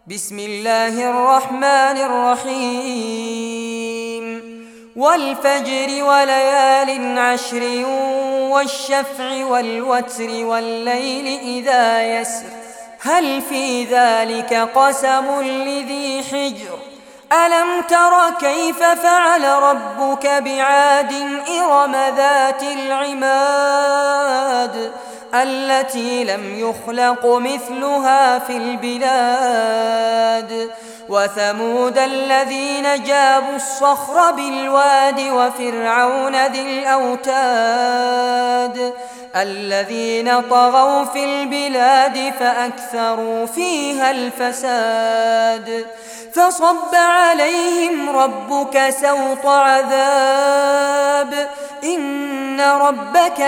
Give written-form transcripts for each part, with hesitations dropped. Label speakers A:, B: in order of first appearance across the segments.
A: بسم الله الرحمن الرحيم والفجر وليال عشر والشفع والوتر والليل إذا يسر هل في ذلك قسم لذي حجر ألم تر كيف فعل ربك بعاد إرم ذات العماد التي لم يخلق مثلها في البلاد وثمود الذين جابوا الصخر بالواد وفرعون ذي الأوتاد الذين طغوا في البلاد فأكثروا فيها الفساد فصب عليهم ربك سوط عذاب إن ربك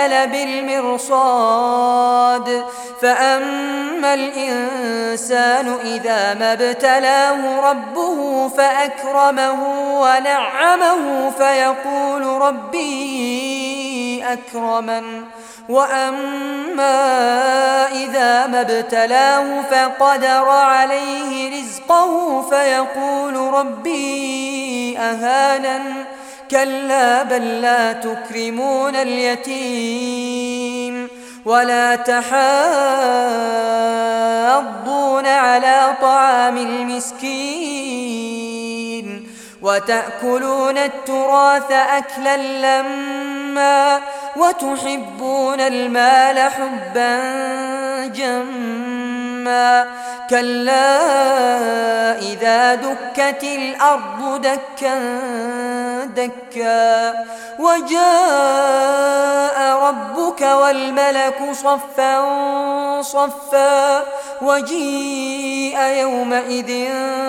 A: لبالمرصاد فأما الإنسان إذا ما ابتلاه ربه فأكرمه ونعمه فيقول ربي أكرمن وأما إذا ما ابتلاه فقدر عليه رزقه فيقول ربي أهانن كلا بل لا تكرمون اليتيم ولا تحاضون على طعام المسكين وتأكلون التراث أكلا لما وتحبون المال حبا جما كلا إذا دكت الأرض دكا دكا وجاء ربك والملك صفا صفا وجيء يومئذ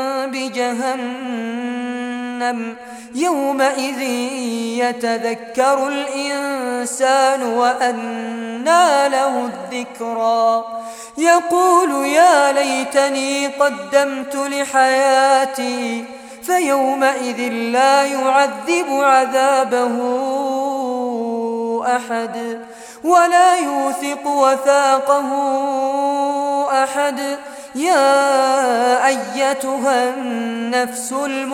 A: بجهنم يومئذ يتذكر الإنسان وأنى له الذكرى يقول يا ليتني قدمت لحياتي فيومئذ لا يعذب عذابه أحد ولا يوثق وثاقه أحد يا أيتها النفس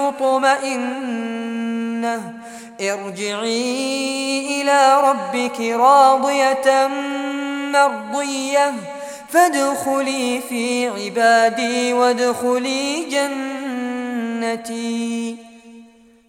A: المطمئنة ارجعي إلى ربك راضية مرضية فادخلي في عبادي وادخلي جنتي